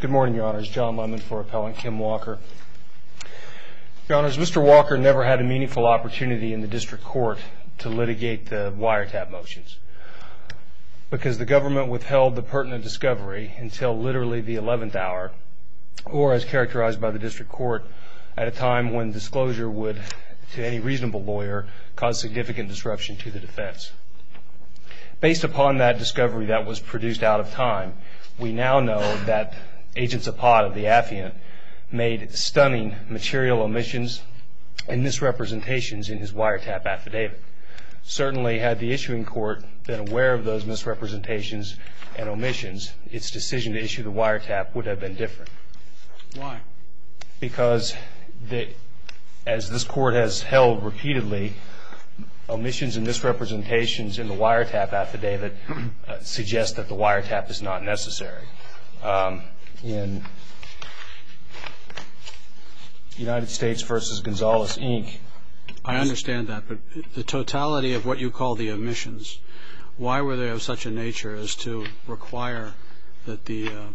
Good morning, Your Honors. John Lemon for Appellant Kim Walker. Your Honors, Mr. Walker never had a meaningful opportunity in the district court to litigate the wiretap motions because the government withheld the pertinent discovery until literally the 11th hour, or as characterized by the district court, at a time when disclosure would, to any reasonable lawyer, cause significant disruption to the defense. Based upon that discovery that was produced out of time, we now know that Agent Zapata, the affiant, made stunning material omissions and misrepresentations in his wiretap affidavit. Certainly, had the issuing court been aware of those misrepresentations and omissions, its decision to issue the wiretap would have been different. Why? Because, as this court has held repeatedly, omissions and misrepresentations in the wiretap affidavit suggest that the wiretap is not necessary. In United States v. Gonzalez, Inc. I understand that, but the totality of what you call the omissions, why were they of such a nature as to require that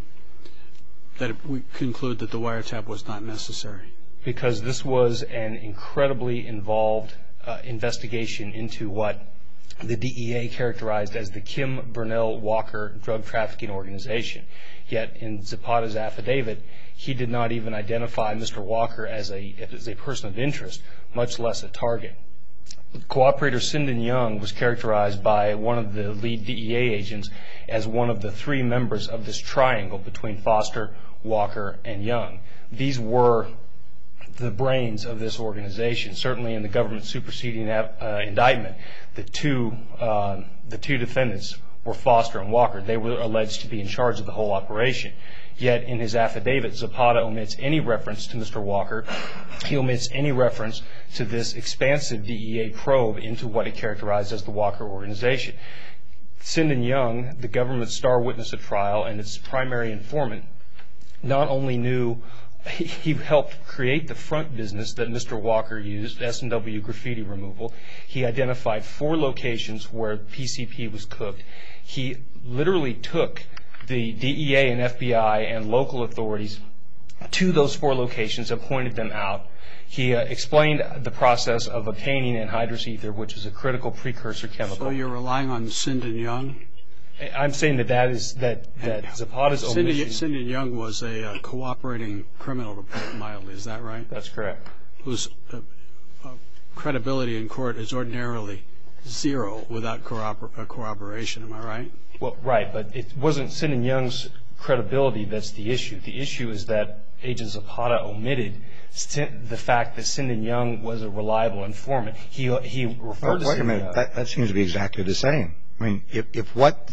we conclude that the wiretap was not necessary? Because this was an incredibly involved investigation into what the DEA characterized as the Kim Burnell Walker drug trafficking organization. Yet in Zapata's affidavit, he did not even identify Mr. Walker as a person of interest, much less a target. Cooperator Sinden Young was characterized by one of the lead DEA agents as one of the three members of this triangle between Foster, Walker, and Young. These were the brains of this organization. Certainly in the government superseding indictment, the two defendants were Foster and Walker. They were alleged to be in charge of the whole operation. Yet in his affidavit, Zapata omits any reference to Mr. Walker. He omits any reference to this expansive DEA probe into what he characterized as the Walker organization. Sinden Young, the government's star witness at trial and its primary informant, not only knew he helped create the front business that Mr. Walker used, S&W graffiti removal. He identified 4 locations where PCP was cooked. He literally took the DEA and FBI and local authorities to those 4 locations and pointed them out. He explained the process of obtaining anhydrous ether, which is a critical precursor chemical. So you're relying on Sinden Young? I'm saying that Zapata's omission... Sinden Young was a cooperating criminal, to put it mildly. Is that right? That's correct. Whose credibility in court is ordinarily zero without corroboration. Am I right? Well, right, but it wasn't Sinden Young's credibility that's the issue. The issue is that Agent Zapata omitted the fact that Sinden Young was a reliable informant. He referred to Sinden Young. Wait a minute. That seems to be exactly the same. I mean, if what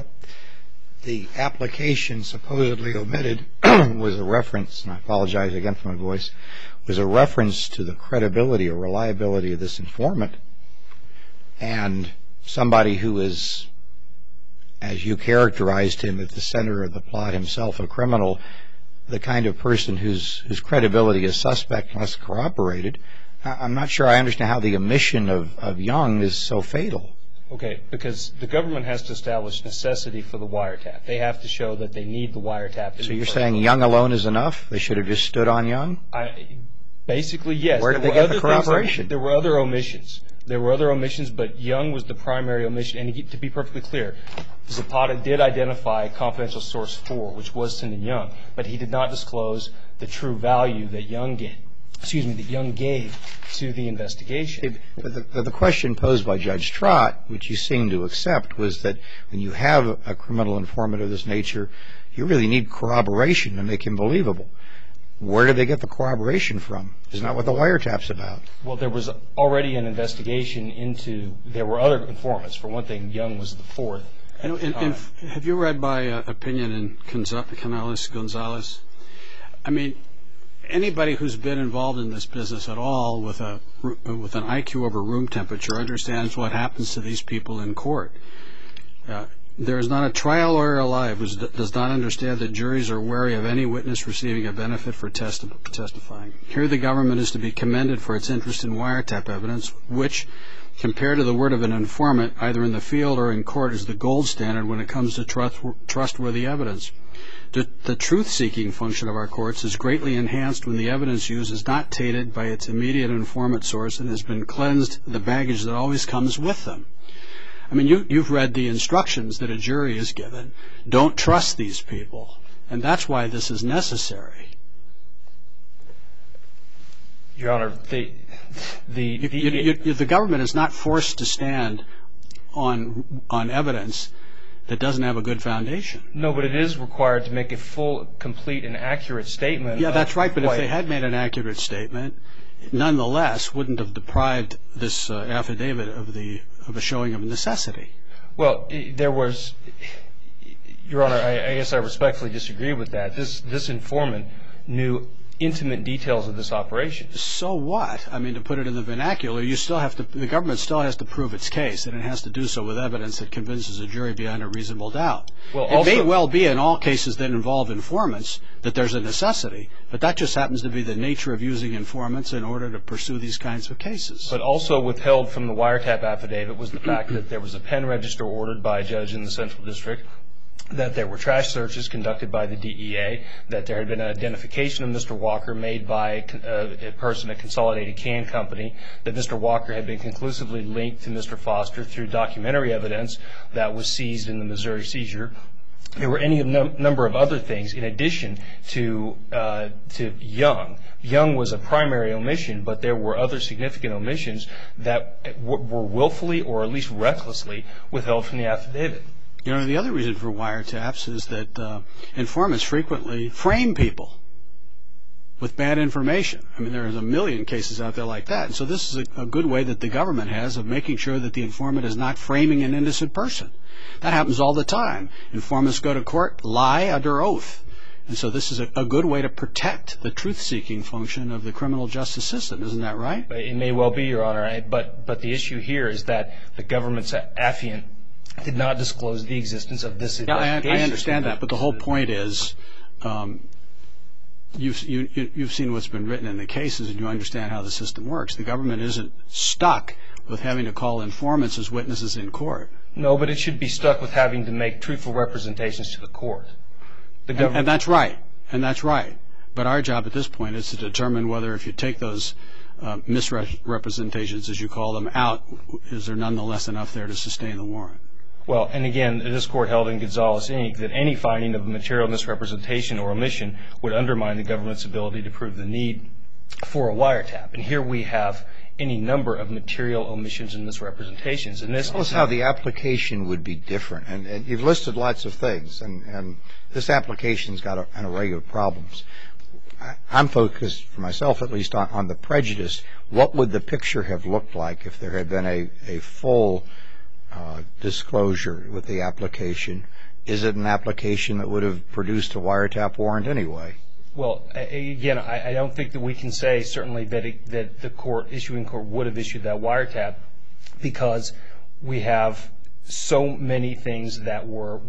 the application supposedly omitted was a reference, and I apologize again for my voice, was a reference to the credibility or reliability of this informant, and somebody who is, as you characterized him at the center of the plot, himself a criminal, the kind of person whose credibility is suspect unless corroborated, I'm not sure I understand how the omission of Young is so fatal. Okay, because the government has to establish necessity for the wiretap. They have to show that they need the wiretap. So you're saying Young alone is enough? They should have just stood on Young? Basically, yes. Where did they get the corroboration? There were other omissions. But Young was the primary omission. And to be perfectly clear, Zapata did identify confidential source 4, which was Sinden Young, but he did not disclose the true value that Young gave to the investigation. The question posed by Judge Trott, which you seem to accept, was that when you have a criminal informant of this nature, you really need corroboration to make him believable. Where did they get the corroboration from? Isn't that what the wiretap's about? Well, there was already an investigation into, there were other informants. For one thing, Young was the 4th. Have you read my opinion in Canales-Gonzalez? I mean, anybody who's been involved in this business at all with an IQ over room temperature understands what happens to these people in court. There is not a trial lawyer alive who does not understand that juries are wary of any witness receiving a benefit for testifying. Here the government is to be commended for its interest in wiretap evidence, which, compared to the word of an informant, either in the field or in court, is the gold standard when it comes to trustworthy evidence. The truth-seeking function of our courts is greatly enhanced when the evidence used is not tainted by its immediate informant source and has been cleansed of the baggage that always comes with them. I mean, you've read the instructions that a jury is given. Don't trust these people. And that's why this is necessary. Your Honor, the government is not forced to stand on evidence that doesn't have a good foundation. No, but it is required to make a full, complete, and accurate statement. Yeah, that's right. But if they had made an accurate statement, nonetheless, wouldn't have deprived this affidavit of a showing of necessity. Well, there was, Your Honor, I guess I respectfully disagree with that. This informant knew intimate details of this operation. So what? I mean, to put it in the vernacular, the government still has to prove its case, and it has to do so with evidence that convinces a jury beyond a reasonable doubt. Well, it may well be in all cases that involve informants that there's a necessity, but that just happens to be the nature of using informants in order to pursue these kinds of cases. But also withheld from the wiretap affidavit was the fact that there was a pen register ordered by a judge in the Central District, that there were trash searches conducted by the DEA, that there had been an identification of Mr. Walker made by a person at Consolidated Can Company, that Mr. Walker had been conclusively linked to Mr. Foster through documentary evidence that was seized in the Missouri seizure. There were any number of other things in addition to Young. Young was a primary omission, but there were other significant omissions that were willfully or at least recklessly withheld from the affidavit. You know, the other reason for wiretaps is that informants frequently frame people with bad information. I mean, there's a million cases out there like that. And so this is a good way that the government has of making sure that the informant is not framing an innocent person. That happens all the time. Informants go to court, lie under oath. And so this is a good way to protect the truth-seeking function of the criminal justice system. Isn't that right? It may well be, Your Honor. But the issue here is that the government's affiant did not disclose the existence of this investigation. I understand that, but the whole point is you've seen what's been written in the cases and you understand how the system works. The government isn't stuck with having to call informants as witnesses in court. No, but it should be stuck with having to make truthful representations to the court. And that's right. And that's right. But our job at this point is to determine whether if you take those misrepresentations, as you call them, out, is there nonetheless enough there to sustain the warrant? Well, and again, this court held in Gonzales, Inc. that any finding of material misrepresentation or omission would undermine the government's ability to prove the need for a wiretap. And here we have any number of material omissions and misrepresentations. Tell us how the application would be different. And you've listed lots of things, and this application's got an array of problems. I'm focused, for myself at least, on the prejudice. What would the picture have looked like if there had been a full disclosure with the application? Is it an application that would have produced a wiretap warrant anyway? Well, again, I don't think that we can say certainly that the issuing court would have issued that wiretap, because we have so many things that were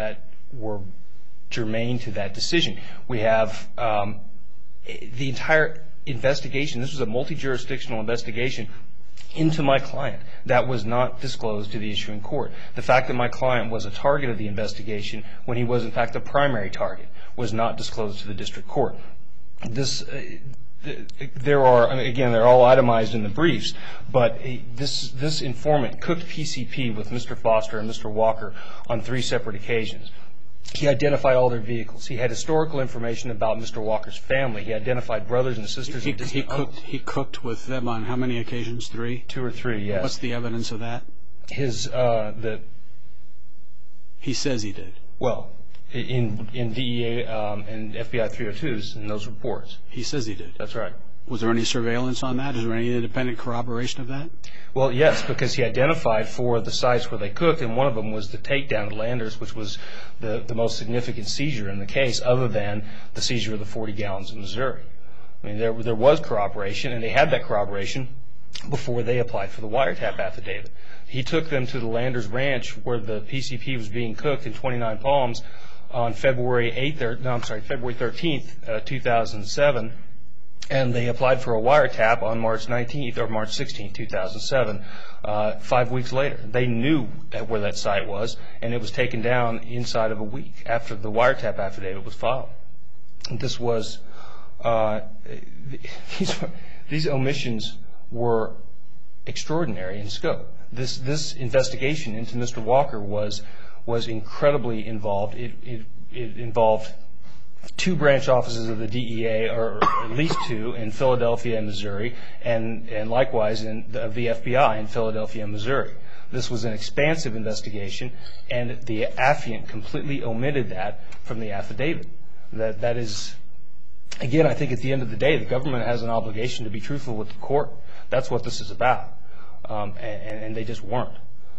germane to that decision. We have the entire investigation. This was a multi-jurisdictional investigation into my client that was not disclosed to the issuing court. The fact that my client was a target of the investigation when he was in fact the primary target was not disclosed to the district court. They're all itemized in the briefs, but this informant cooked PCP with Mr. Foster and Mr. Walker on 3 separate occasions. He identified all their vehicles. He had historical information about Mr. Walker's family. He identified brothers and sisters. He cooked with them on how many occasions? 3? 2 or 3, yes. What's the evidence of that? He says he did. Well, in DEA and FBI 302s in those reports. He says he did. That's right. Was there any surveillance on that? Is there any independent corroboration of that? Well, yes, because he identified 4 of the sites where they cooked, and one of them was the takedown at Landers, which was the most significant seizure in the case, other than the seizure of the 40 gallons in Missouri. I mean, there was corroboration, and they had that corroboration before they applied for the wiretap affidavit. He took them to the Landers Ranch where the PCP was being cooked in 29 Palms on February 13th, 2007, and they applied for a wiretap on March 19th or March 16th, 2007, 5 weeks later. They knew where that site was, and it was taken down inside of a week after the wiretap affidavit was filed. This was these omissions were extraordinary in scope. This investigation into Mr. Walker was incredibly involved. It involved 2 branch offices of the DEA, or at least 2, in Philadelphia and Missouri, and likewise of the FBI in Philadelphia and Missouri. This was an expansive investigation, and the affiant completely omitted that from the affidavit. That is, again, I think at the end of the day, the government has an obligation to be truthful with the court. That's what this is about, and they just weren't.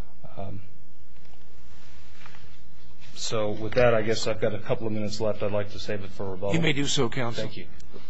So with that, I guess I've got a couple of minutes left. I'd like to save it for rebuttal. You may do so, counsel. Thank you.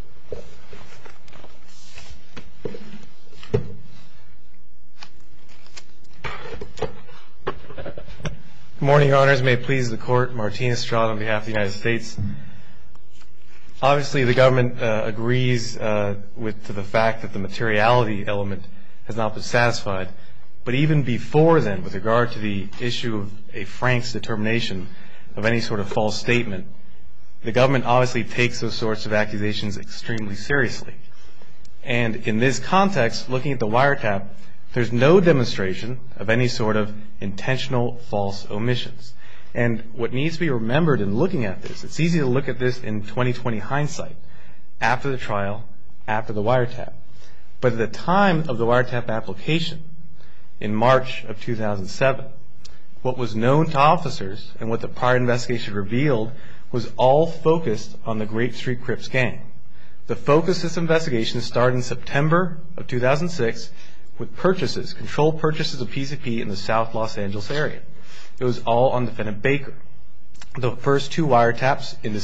Good morning, Your Honors. May it please the Court. Martin Estrada on behalf of the United States. Obviously, the government agrees to the fact that the materiality element has not been satisfied. But even before then, with regard to the issue of a Frank's determination of any sort of false statement, the government obviously takes those sorts of accusations extremely seriously. And in this context, looking at the wiretap, there's no demonstration of any sort of intentional false omissions. And what needs to be remembered in looking at this, it's easy to look at this in 20/20 hindsight, after the trial, after the wiretap. But at the time of the wiretap application, in March of 2007, what was known to officers and what the prior investigation revealed was all focused on the Grape Street Crips gang. The focus of this investigation started in September of 2006 with purchases, controlled purchases of PCP in the South Los Angeles area. It was all on Defendant Baker. The first 2 wiretaps in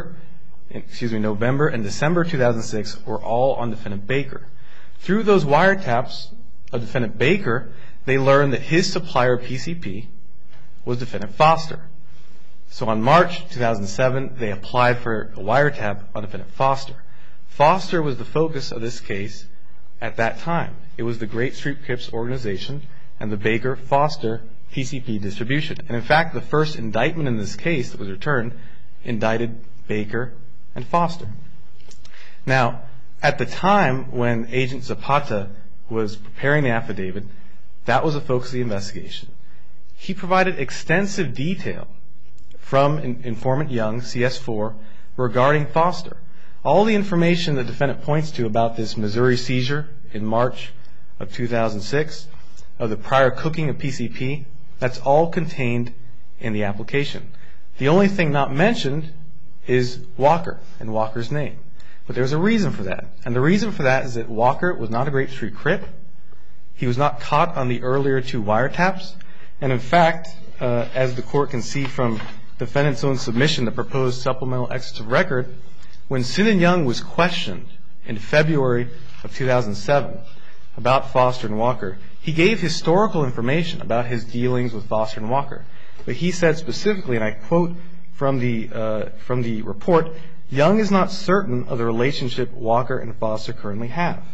November and December 2006 were all on Defendant Baker. Through those wiretaps of Defendant Baker, they learned that his supplier PCP was Defendant Foster. So on March 2007, they applied for a wiretap on Defendant Foster. Foster was the focus of this case at that time. It was the Grape Street Crips organization and the Baker-Foster PCP distribution. And in fact, the first indictment in this case that was returned indicted Baker and Foster. Now, at the time when Agent Zapata was preparing the affidavit, that was the focus of the investigation. He provided extensive detail from Informant Young, CS4, regarding Foster. All the information the defendant points to about this Missouri seizure in March of 2006, of the prior cooking of PCP, that's all contained in the application. The only thing not mentioned is Walker and Walker's name. But there's a reason for that. And the reason for that is that Walker was not a Grape Street Crip. He was not caught on the earlier 2 wiretaps. And in fact, as the court can see from the defendant's own submission, the proposed supplemental excerpt of record, when Sinan Young was questioned in February of 2007 about Foster and Walker, he gave historical information about his dealings with Foster and Walker. But he said specifically, and I quote from the report, Young is not certain of the relationship Walker and Foster currently have.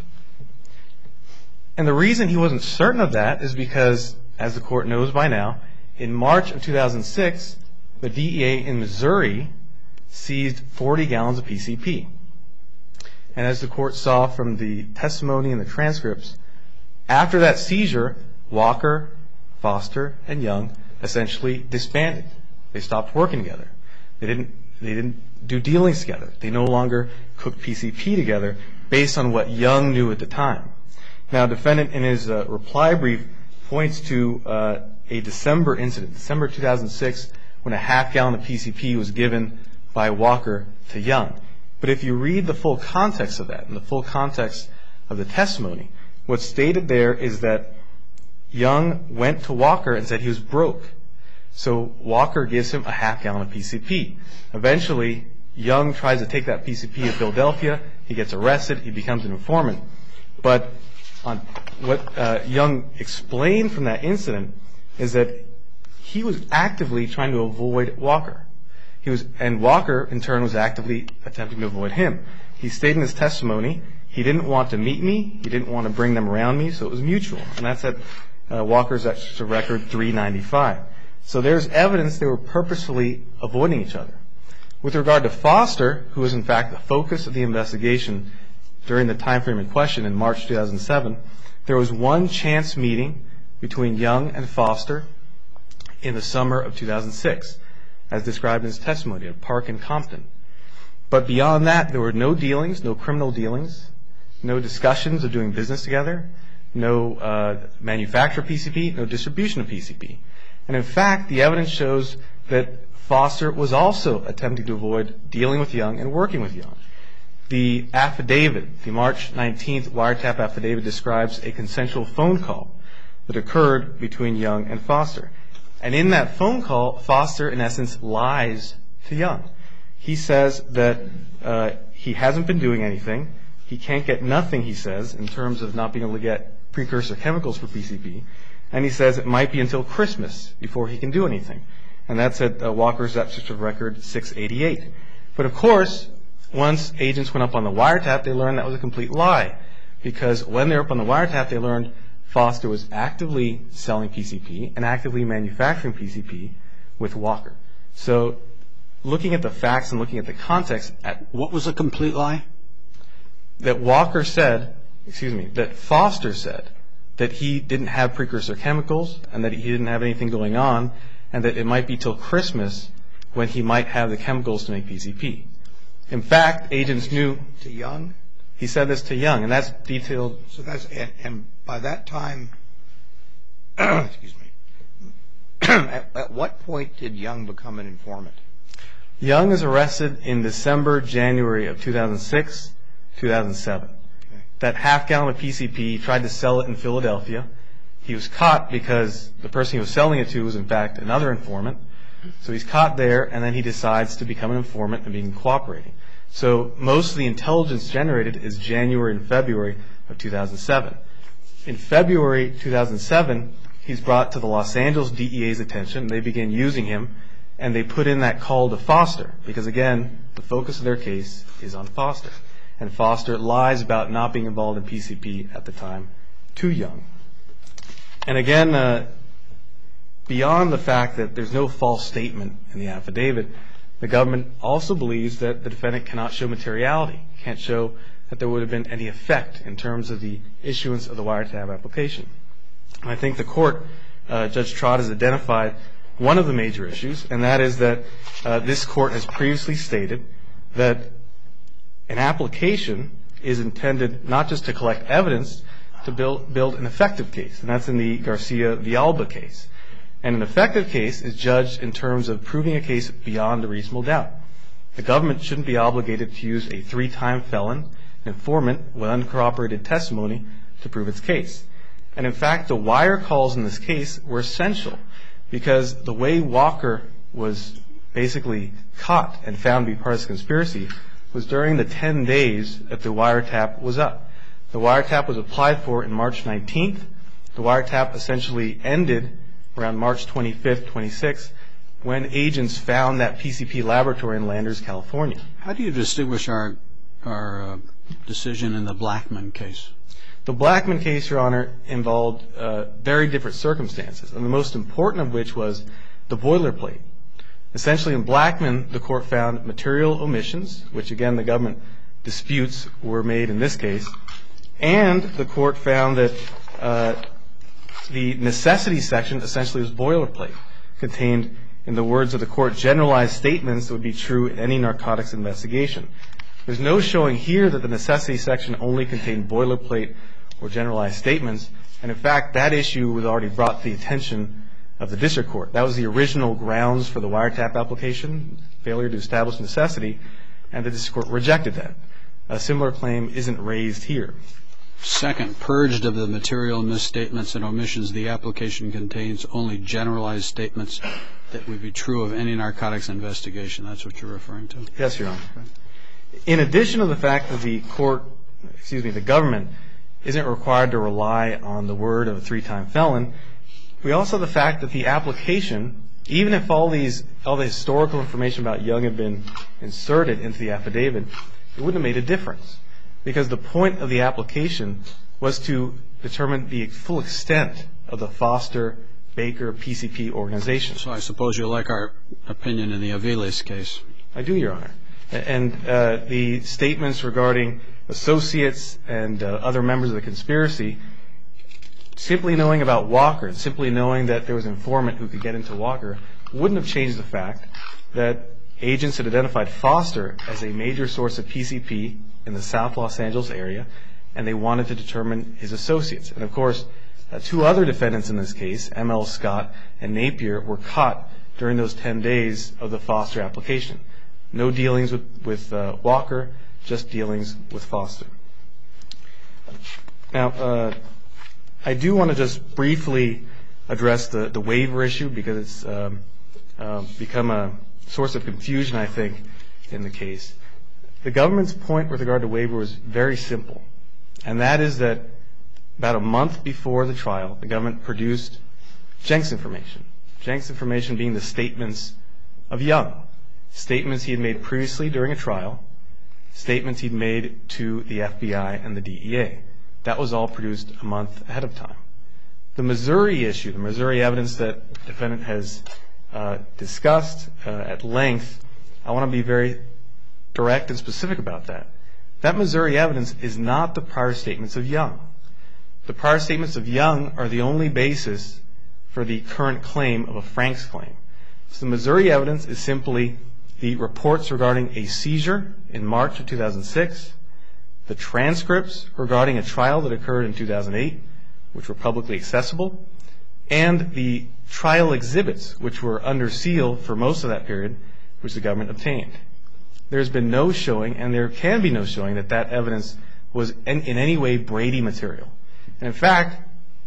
And the reason he wasn't certain of that is because, as the court knows by now, in March of 2006, the DEA in Missouri seized 40 gallons of PCP. And as the court saw from the testimony and the transcripts, after that seizure, Walker, Foster, and Young essentially disbanded. They stopped working together. They didn't do dealings together. They no longer cooked PCP together based on what Young knew at the time. Now, the defendant in his reply brief points to a December incident, December 2006, when a half gallon of PCP was given by Walker to Young. But if you read the full context of that and the full context of the testimony, what's stated there is that Young went to Walker and said he was broke. So Walker gives him a half gallon of PCP. Eventually, Young tries to take that PCP to Philadelphia. He gets arrested. He becomes an informant. But what Young explained from that incident is that he was actively trying to avoid Walker. And Walker, in turn, was actively attempting to avoid him. He stated in his testimony, he didn't want to meet me, he didn't want to bring them around me, so it was mutual. And that's at Walker's extra record 395. So there's evidence they were purposefully avoiding each other. With regard to Foster, who was in fact the focus of the investigation during the time frame in question in March 2007, there was one chance meeting between Young and Foster in the summer of 2006, as described in his testimony at Park and Compton. But beyond that, there were no dealings, no criminal dealings, no discussions of doing business together, no manufacture of PCP, no distribution of PCP. And in fact, the evidence shows that Foster was also attempting to avoid dealing with Young and working with Young. The affidavit, the March 19th wiretap affidavit, describes a consensual phone call that occurred between Young and Foster. And in that phone call, Foster, in essence, lies to Young. He says that he hasn't been doing anything. He can't get nothing, he says, in terms of not being able to get precursor chemicals for PCP. And he says it might be until Christmas before he can do anything. And that's at Walker's extra record 688. But of course, once agents went up on the wiretap, they learned that was a complete lie. Because when they were up on the wiretap, they learned Foster was actively selling PCP and actively manufacturing PCP with Walker. So looking at the facts and looking at the context, What was a complete lie? that Foster said that he didn't have precursor chemicals and that he didn't have anything going on and that it might be till Christmas when he might have the chemicals to make PCP. In fact, agents knew. To Young? He said this to Young, and that's detailed. So and by that time, excuse me, at what point did Young become an informant? Young is arrested in December, January of 2006, 2007. Okay. That half gallon of PCP, he tried to sell it in Philadelphia. He was caught because the person he was selling it to was in fact another informant. So he's caught there, and then he decides to become an informant and begin cooperating. So most of the intelligence generated is January and February of 2007. In February 2007, he's brought to the Los Angeles DEA's attention. They begin using him, and they put in that call to Foster because, again, the focus of their case is on Foster. And Foster lies about not being involved in PCP at the time to Young. And again, beyond the fact that there's no false statement in the affidavit, the government also believes that the defendant cannot show materiality, can't show that there would have been any effect in terms of the issuance of the wiretap application. And I think the court, Judge Trott, has identified one of the major issues, and that is that this court has previously stated that an application is intended not just to collect evidence, to build an effective case, and that's in the Garcia-Villalba case. And an effective case is judged in terms of proving a case beyond a reasonable doubt. The government shouldn't be obligated to use a 3-time felon informant with uncorroborated testimony to prove its case. And in fact, the wire calls in this case were essential because the way Walker was basically caught and found to be part of this conspiracy was during the 10 days that the wiretap was up. The wiretap was applied for in March 19th. The wiretap essentially ended around March 25th, 26th, when agents found that PCP laboratory in Landers, California. How do you distinguish our decision in the Blackman case? The Blackman case, Your Honor, involved very different circumstances, and the most important of which was the boilerplate. Essentially, in Blackman, the court found material omissions, which, again, the government disputes were made in this case, and the court found that the necessity section essentially was boilerplate, contained, in the words of the court, generalized statements that would be true in any narcotics investigation. There's no showing here that the necessity section only contained boilerplate or generalized statements, and in fact, that issue was already brought to the attention of the district court. That was the original grounds for the wiretap application, failure to establish necessity, and the district court rejected that. A similar claim isn't raised here. Second, purged of the material misstatements and omissions, the application contains only generalized statements that would be true of any narcotics investigation. That's what you're referring to? Yes, Your Honor. In addition to the fact that the government isn't required to rely on the word of a 3-time felon. We also have the fact that the application, even if all the historical information about Young had been inserted into the affidavit, it wouldn't have made a difference, because the point of the application was to determine the full extent of the Foster-Baker PCP organization. So I suppose you like our opinion in the Aviles case. I do, Your Honor. And the statements regarding associates and other members of the conspiracy, simply knowing about Walker and simply knowing that there was an informant who could get into Walker wouldn't have changed the fact that agents had identified Foster as a major source of PCP in the South Los Angeles area, and they wanted to determine his associates. And, of course, 2 other defendants in this case, M.L. Scott and Napier, were caught during those 10 days of the Foster application. No dealings with Walker, just dealings with Foster. Now, I do want to just briefly address the waiver issue, because it's become a source of confusion, I think, in the case. The government's point with regard to waiver was very simple, and that is that about a month before the trial, the government produced Jenks information. Jenks information being the statements of Young, statements he had made previously during a trial, statements he'd made to the FBI and the DEA. That was all produced a month ahead of time. The Missouri issue, the Missouri evidence that the defendant has discussed at length, I want to be very direct and specific about that. That Missouri evidence is not the prior statements of Young. The prior statements of Young are the only basis for the current claim of a Franks claim. So the Missouri evidence is simply the reports regarding a seizure in March of 2006, the transcripts regarding a trial that occurred in 2008, which were publicly accessible, and the trial exhibits, which were under seal for most of that period, which the government obtained. There's been no showing, and there can be no showing, that that evidence was in any way Brady material. And in fact,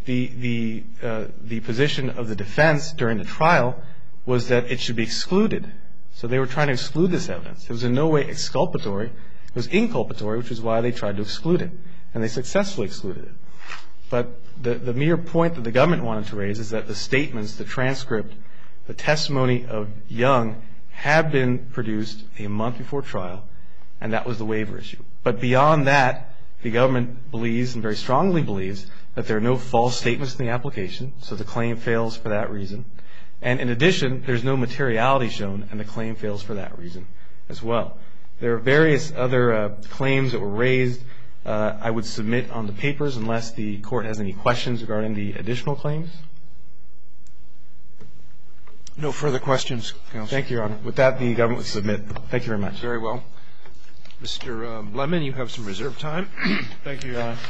the position of the defense during the trial was that it should be excluded. So they were trying to exclude this evidence. It was in no way exculpatory. It was inculpatory, which is why they tried to exclude it. And they successfully excluded it. But the mere point that the government wanted to raise is that the statements, the transcript, the testimony of Young had been produced a month before trial, and that was the waiver issue. But beyond that, the government believes, and very strongly believes, that there are no false statements in the application, so the claim fails for that reason. And in addition, there's no materiality shown, and the claim fails for that reason as well. There are various other claims that were raised. I would submit on the papers unless the court has any questions regarding the additional claims. No further questions, Counsel. Thank you, Your Honor. With that, the government will submit. Thank you very much. Very well. Mr. Lemon, you have some reserved time. Thank you, Your Honor.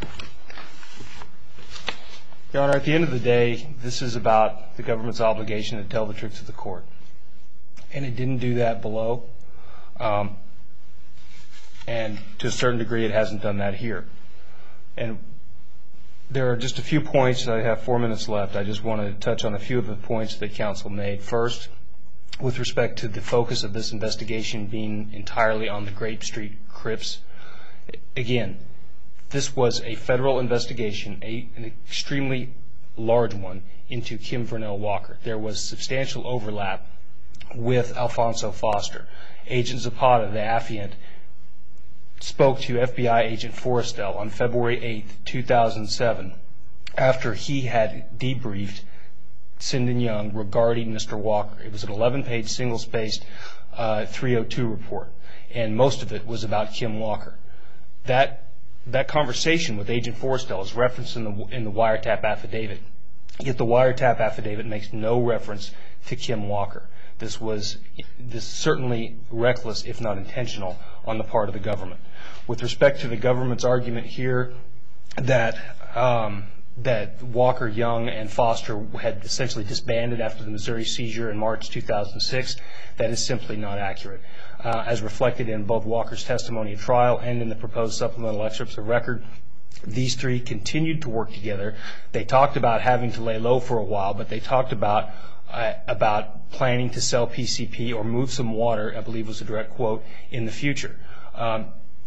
Your Honor, at the end of the day, this is about the government's obligation to tell the truth to the court. And it didn't do that below. And to a certain degree, it hasn't done that here. And there are just a few points. I have 4 minutes left. I just want to touch on a few of the points that counsel made. First, with respect to the focus of this investigation being entirely on the Grape Street Crips. Again, this was a federal investigation, an extremely large one, into Kim Vernell Walker. There was substantial overlap with Alfonso Foster. Agent Zapata, the affiant, spoke to FBI agent Forrestel on February 8, 2007, after he had debriefed Sinden Young regarding Mr. Walker. It was an 11-page, single-spaced 302 report, and most of it was about Kim Walker. That conversation with agent Forrestel is referenced in the wiretap affidavit, yet the wiretap affidavit makes no reference to Kim Walker. This certainly reckless, if not intentional, on the part of the government. With respect to the government's argument here that Walker, Young, and Foster had essentially disbanded after the Missouri seizure in March 2006, that is simply not accurate. As reflected in both Walker's testimony at trial and in the proposed supplemental excerpts of record, these three continued to work together. They talked about having to lay low for a while, but they talked about planning to sell PCP or move some water, I believe was a direct quote, in the future.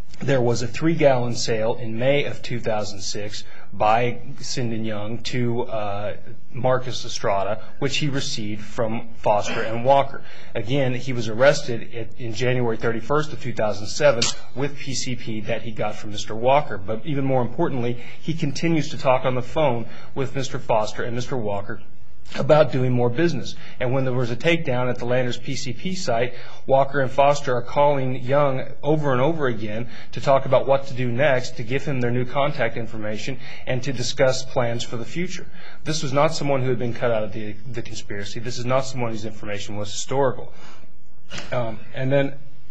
there was a 3-gallon sale in May of 2006 by Sinden Young to Marcus Estrada, which he received from Foster and Walker. Again, he was arrested in January 31st of 2007 with PCP that he got from Mr. Walker. But even more importantly, he continues to talk on the phone with Mr. Foster and Mr. Walker about doing more business. And when there was a takedown at the Landers PCP site, Walker and Foster are calling Young over and over again to talk about what to do next, to give him their new contact information, and to discuss plans for the future. This was not someone who had been cut out of the conspiracy. This is not someone whose information was historical. And then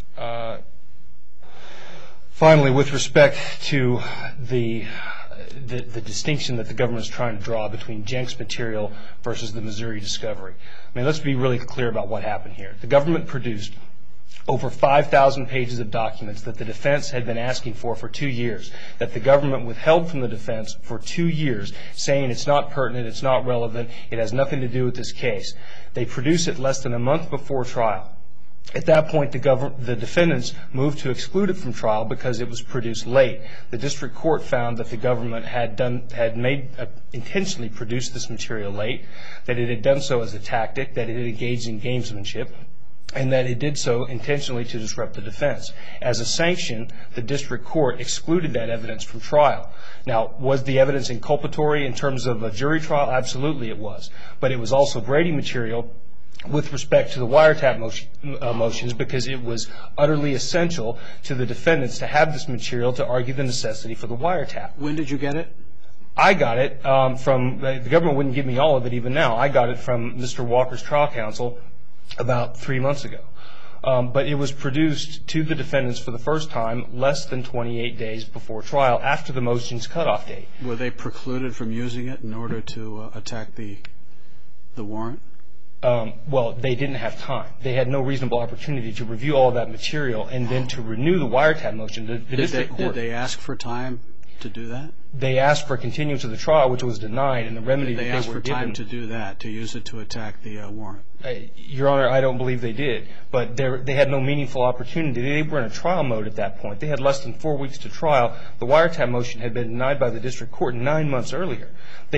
finally, with respect to the distinction that the government is trying to draw between Jenks material versus the Missouri discovery. I mean, let's be really clear about what happened here. The government produced over 5,000 pages of documents that the defense had been asking for 2 years, that the government withheld from the defense for 2 years, saying it's not pertinent, it's not relevant, it has nothing to do with this case. They produced it less than a month before trial. At that point, the defendants moved to exclude it from trial because it was produced late. The district court found that the government had intentionally produced this material late, that it had done so as a tactic, that it had engaged in gamesmanship, and that it did so intentionally to disrupt the defense. As a sanction, the district court excluded that evidence from trial. Now, was the evidence inculpatory in terms of a jury trial? Absolutely it was. But it was also Brady material with respect to the wiretap motions, because it was utterly essential to the defendants to have this material to argue the necessity for the wiretap. When did you get it? I got it from, the government wouldn't give me all of it even now. I got it from Mr. Walker's trial counsel about 3 months ago. But it was produced to the defendants for the first time less than 28 days before trial, after the motion's cutoff date. Were they precluded from using it in order to attack the warrant? Well, they didn't have time. They had no reasonable opportunity to review all of that material and then to renew the wiretap motion. Did they ask for time to do that? They asked for a continuance of the trial, which was denied, and the remedy Did they ask for time to do that, to use it to attack the warrant? Your Honor, I don't believe they did. But they had no meaningful opportunity. They were in a trial mode at that point. They had less than 4 weeks to trial. The wiretap motion had been denied by the district court 9 months earlier.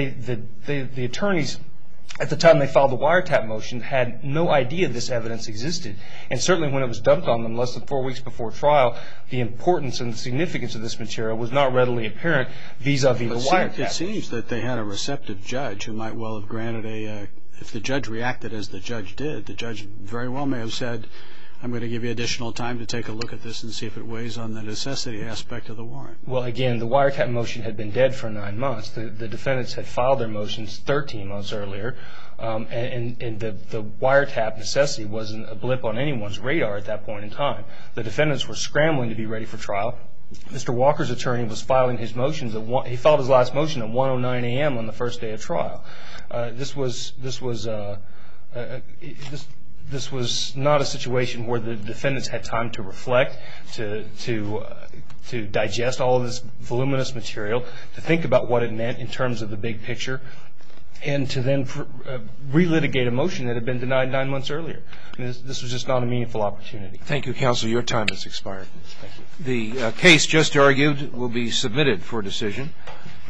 The attorneys, at the time they filed the wiretap motion, had no idea this evidence existed. And certainly when it was dumped on them less than 4 weeks before trial, the importance and the significance of this material was not readily apparent vis-a-vis the wiretap. It seems that they had a receptive judge who might well have granted if the judge reacted as the judge did, the judge very well may have said, I'm going to give you additional time to take a look at this and see if it weighs on the necessity aspect of the warrant. Well, again, the wiretap motion had been dead for 9 months. The defendants had filed their motions 13 months earlier, and the wiretap necessity wasn't a blip on anyone's radar at that point in time. The defendants were scrambling to be ready for trial. Mr. Walker's attorney was filing his motions. He filed his last motion at 1:09 a.m. on the first day of trial. This was not a situation where the defendants had time to reflect, to digest all of this voluminous material, to think about what it meant in terms of the big picture, and to then relitigate a motion that had been denied 9 months earlier. I mean, this was just not a meaningful opportunity. Thank you, counsel. Your time has expired. Thank you. The case just argued will be submitted for decision.